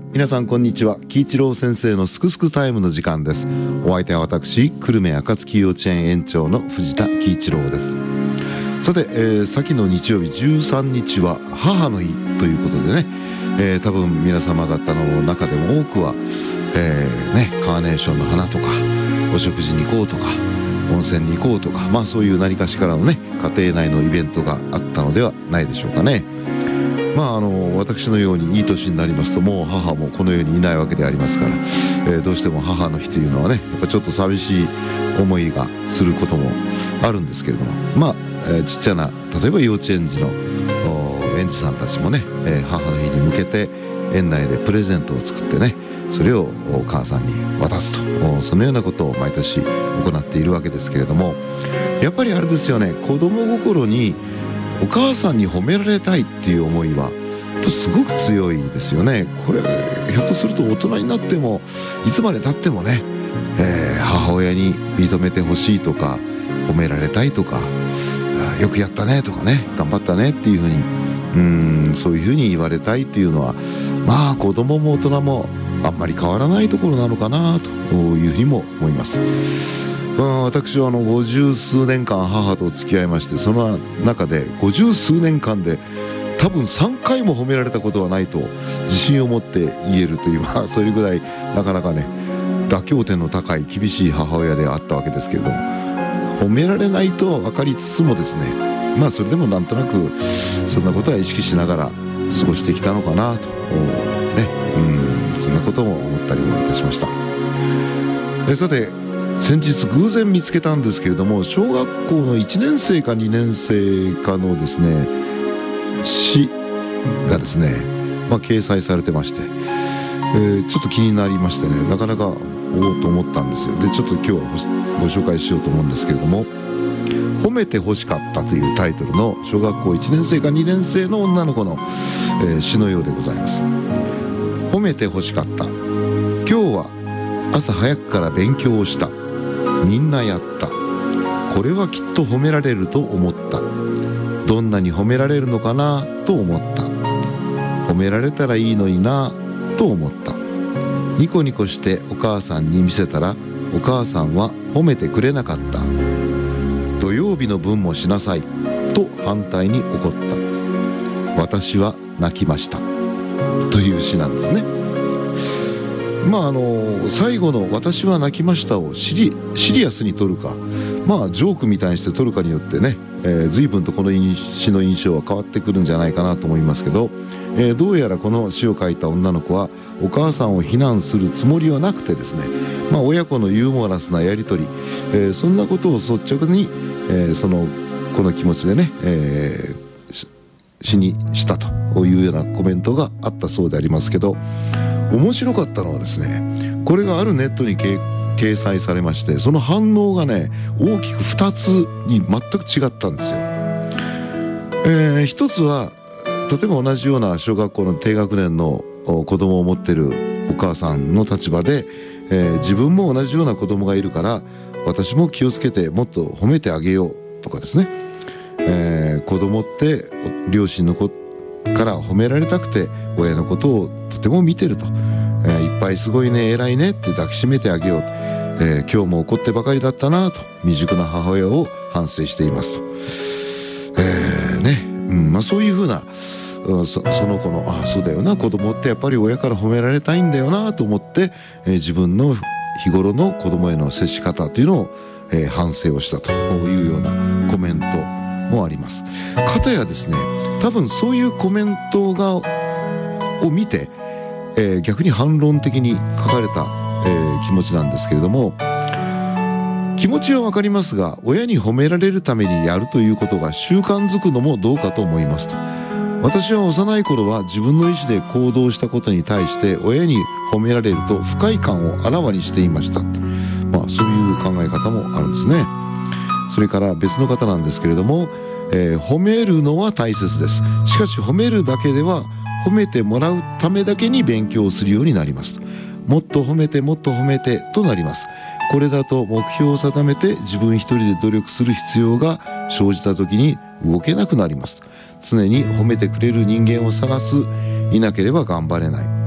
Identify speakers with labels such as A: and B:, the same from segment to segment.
A: 皆さんこんにちは。喜一郎先生のすくすくタイムの時間です。お相手は私、久留米暁幼稚園園長の藤田喜一郎です。さて、先の日曜日13日は母の日ということでね、多分皆様方の中でも多くは、カーネーションの花とかお食事に行こうとか温泉に行こうとか、そういう何かしらのね家庭内のイベントがあったのではないでしょうかね。私のようにいい年になりますともう母もこの世にいないわけでありますから、どうしても母の日というのはねやっぱちょっと寂しい思いがすることもあるんですけれども、ちっちゃな例えば幼稚園児の園児さんたちもね、母の日に向けて園内でプレゼントを作ってねそれをお母さんに渡すと、そのようなことを毎年行っているわけですけれども、やっぱりあれですよね、子供心にお母さんに褒められたいっていう思いはすごく強いですよね。これひょっとすると大人になってもいつまで経ってもね、母親に認めてほしいとか褒められたいとかよくやったねとかね頑張ったねっていうふうにそういうふうに言われたいっていうのは子供も大人もあんまり変わらないところなのかなというふうにも思います。私は50数年間母と付き合いまして、その中で50数年間で多分3回も褒められたことはないと自信を持って言えるという、それぐらいなかなかね妥協点の高い厳しい母親であったわけですけれども、褒められないと分かりつつもですね、それでもなんとなくそんなことは意識しながら過ごしてきたのかなとそんなことも思ったりもいたしました。さて先日偶然見つけたんですけれども、小学校の1年生か2年生かのですね詩がですね、掲載されてまして、ちょっと気になりましてね、なかなかおおと思ったんですよ。でちょっと今日はご紹介しようと思うんですけれども、褒めて欲しかったというタイトルの小学校1年生か2年生の女の子の、詩のようでございます。褒めて欲しかった。今日は朝早くから勉強をした。みんなやった。これはきっと褒められると思った。どんなに褒められるのかなと思った。褒められたらいいのになと思った。ニコニコしてお母さんに見せたらお母さんは褒めてくれなかった。土曜日の分もしなさいと反対に怒った。私は泣きましたという詩なんですね。最後の私は泣きましたをシリアスに取るかジョークみたいにして取るかによってね、随分とこの詩の印象は変わってくるんじゃないかなと思いますけど、どうやらこの詩を書いた女の子はお母さんを非難するつもりはなくてですね、親子のユーモラスなやり取り、そんなことを率直に、この気持ちでね、詩にしたというようなコメントがあったそうでありますけど、面白かったのはですね、これがあるネットに掲載されまして、その反応がね大きく2つに全く違ったんですよ。一つは例えば同じような小学校の低学年の子供を持ってるお母さんの立場で、自分も同じような子供がいるから私も気をつけてもっと褒めてあげようとかですね、子供って両親の子から褒められたくて親のことをとても見てると、いっぱいすごいね偉いねって抱きしめてあげようと、今日も怒ってばかりだったなと未熟な母親を反省していますと、そういうふうなその子のそうだよな、子供ってやっぱり親から褒められたいんだよなと思って、自分の日頃の子供への接し方というのを、反省をしたというようなコメントもあります。かたやですね、多分そういうコメントを見て、逆に反論的に書かれた、気持ちなんですけれども、気持ちはわかりますが親に褒められるためにやるということが習慣づくのもどうかと思いますと。私は幼い頃は自分の意思で行動したことに対して親に褒められると不快感をあらわにしていました。そういう考え方もあるんですね。それから別の方なんですけれども、褒めるのは大切です。しかし褒めるだけでは褒めてもらうためだけに勉強するようになります。もっと褒めてもっと褒めてとなります。これだと目標を定めて自分一人で努力する必要が生じた時に動けなくなります。常に褒めてくれる人間を探す。いなければ頑張れない。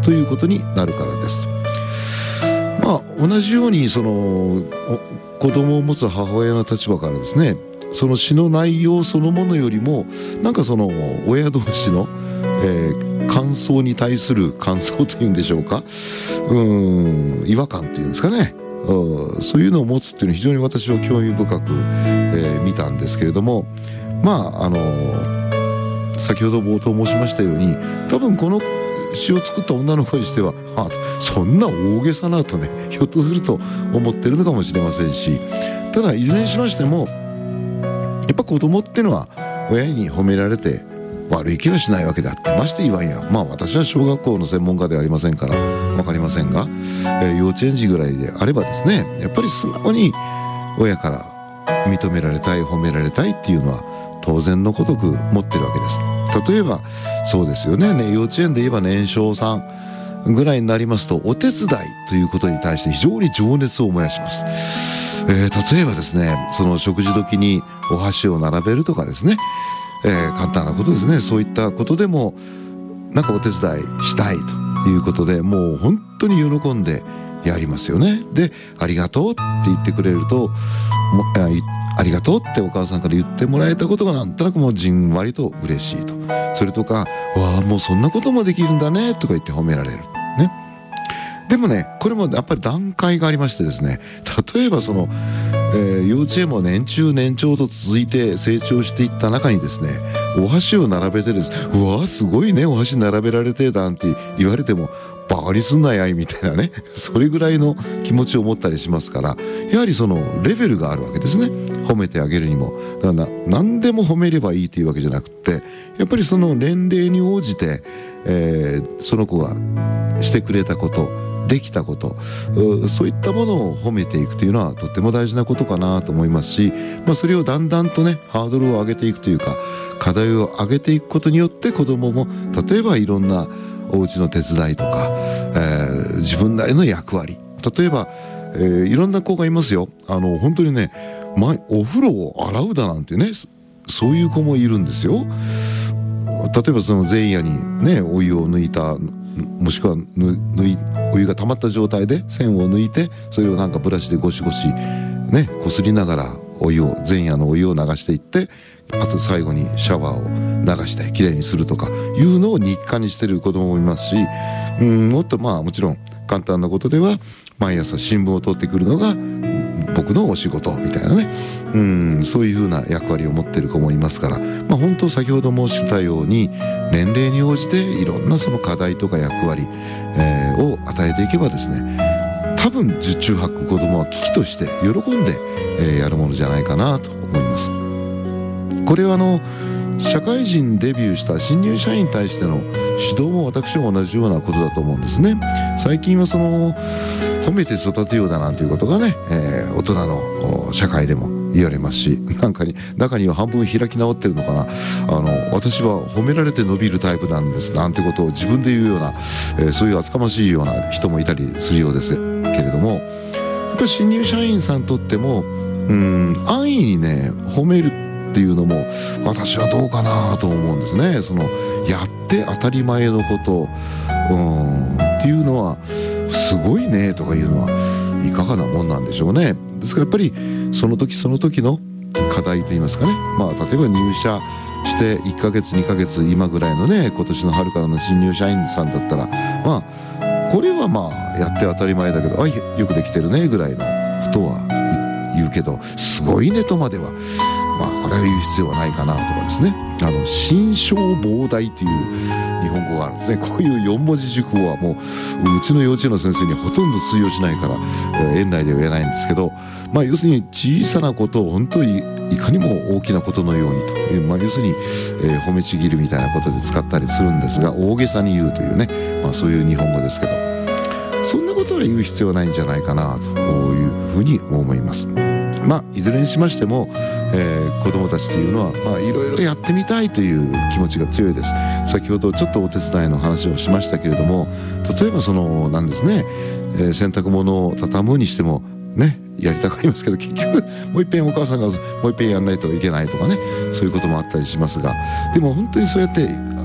A: ということになるからです。まあ同じようにその子供を持つ母親の立場からですね、その詩の内容そのものよりもなんかその親同士の、感想に対する感想というんでしょうか、違和感というんですかね、そういうのを持つっていうのは非常に私は興味深く、見たんですけれども、まあ先ほど冒頭申しましたように、多分この詩を作った女の子にしては、そんな大げさなとね、ひょっとすると思ってるのかもしれませんし、ただいずれにしましてもやっぱ子供っていうのは親に褒められて悪い気はしないわけであって、まして言わんや、まあ私は小学校の専門家ではありませんから分かりませんが、幼稚園児ぐらいであればですね、やっぱり素直に親から認められたい、褒められたいっていうのは当然のごとく持ってるわけです。例えばそうですよね、幼稚園で言えば年少さんぐらいになりますと、お手伝いということに対して非常に情熱を燃やします。例えばですね、その食事時にお箸を並べるとかですね、簡単なことですね、そういったことでもなんかお手伝いしたいということで、もう本当に喜んでやりますよね。で、ありがとうって言ってくれると、ありがとうってお母さんから言ってもらえたことがなんとなくもうじんわりと嬉しいと。それとか、わあもうそんなこともできるんだねとか言って褒められるね。でもね、これもやっぱり段階がありましてですね、例えばその、幼稚園も年中年長と続いて成長していった中にですね、お箸を並べてですね、うわすごいねお箸並べられてなんて言われてもバカにすんなやいみたいなね、それぐらいの気持ちを持ったりしますから、やはりそのレベルがあるわけですね、褒めてあげるにも。だから何でも褒めればいいというわけじゃなくて、やっぱりその年齢に応じて、その子がしてくれたこと、できたこと、そういったものを褒めていくというのはとっても大事なことかなと思いますし、それをだんだんとねハードルを上げていくというか、課題を上げていくことによって子どもも例えばいろんなお家の手伝いとか、自分なりの役割、例えば、いろんな子がいますよ。本当にね、お風呂を洗うだなんてね、そういう子もいるんですよ。例えばその前夜にねお湯を抜いた、もしくはお湯が溜まった状態で線を抜いて、それをなんかブラシでゴシゴシねこすりながら前夜のお湯を流していって、あと最後にシャワーを流してきれいにするとかいうのを日課にしてる子供もいますし、もっともちろん簡単なことでは毎朝新聞を取ってくるのが僕のお仕事みたいなね、そういう風な役割を持っている子もいますから、本当先ほど申したように年齢に応じていろんなその課題とか役割、を与えていけばですね、多分十中八九子供は危機として喜んで、やるものじゃないかなと思います。これは社会人デビューした新入社員に対しての指導も私も同じようなことだと思うんですね。最近はその褒めて育てようだなんていうことがね、大人の社会でも言われますし、中には半分開き直ってるのかな、私は褒められて伸びるタイプなんですなんてことを自分で言うような、そういう厚かましいような人もいたりするようですけれども、やっぱり新入社員さんにとっても安易にね褒めるっていうのも私はどうかなと思うんですね。そのやって当たり前のことっていうのはすごいねとかいうのはいかがなもんなんでしょうね。ですからやっぱりその時その時の課題といいますかね、例えば入社して1ヶ月2ヶ月今ぐらいのね、今年の春からの新入社員さんだったらこれはやって当たり前だけどよくできてるねぐらいのことは言うけど、すごいねとまではこれは言う必要はないかなとかですね、心象膨大という日本語があるんですね。こういう4文字熟語はもううちの幼稚園の先生にほとんど通用しないから、園内では言えないんですけど、要するに小さなことを本当にいかにも大きなことのようにという、要するに、褒めちぎるみたいなことで使ったりするんですが、大げさに言うというね、そういう日本語ですけど、そんなことは言う必要はないんじゃないかなというふうに思います。いずれにしましても、子どもたちというのはいろいろやってみたいという気持ちが強いです。先ほどちょっとお手伝いの話をしましたけれども、例えばなんですね、洗濯物を畳むにしてもねやりたくありますけど、結局もう一遍お母さんがもう一遍やんないといけないとかね、そういうこともあったりしますが、でも本当にそうやって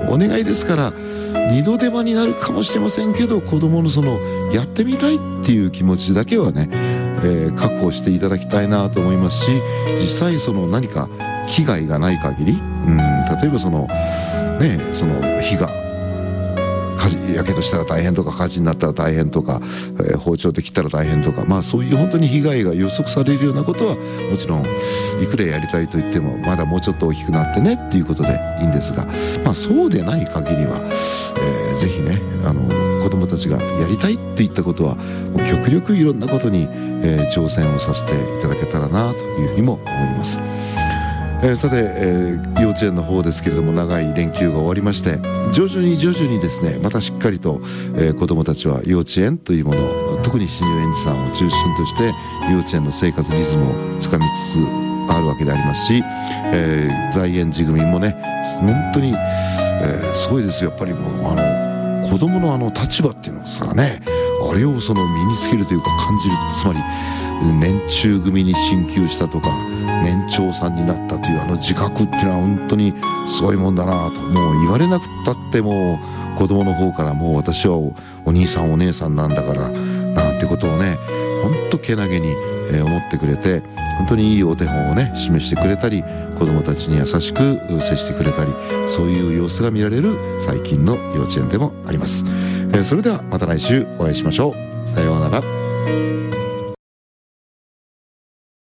A: お願いですから二度手間になるかもしれませんけど、子供のそのやってみたいっていう気持ちだけはね、確保していただきたいなと思いますし、実際その何か被害がない限り、例えばその火がやけどしたら大変とか、火事になったら大変とか、包丁で切ったら大変とか、そういう本当に被害が予測されるようなことはもちろんいくらやりたいと言ってもまだもうちょっと大きくなってねっていうことでいいんですが、そうでない限りは、ぜひね子供たちがやりたいって言ったことはもう極力いろんなことに、挑戦をさせていただけたらなというふうにも思います。さて、幼稚園の方ですけれども、長い連休が終わりまして、徐々にですね、またしっかりと、子どもたちは幼稚園というもの、特に新入園児さんを中心として幼稚園の生活リズムをつかみつつあるわけでありますし、在園児組もね本当に、すごいですよ。やっぱりもう子どもの立場っていうのさね、あれをその身につけるというか感じる、つまり年中組に進級したとか年長さんになったという自覚っていうのは本当にすごいもんだなと。もう言われなくったってもう子供の方からもう私はお兄さんお姉さんなんだからなんてことをね本当けなげに思ってくれて、本当にいいお手本をね示してくれたり、子供たちに優しく接してくれたり、そういう様子が見られる最近の幼稚園でもあります。それではまた来週お会いしましょう。さようなら。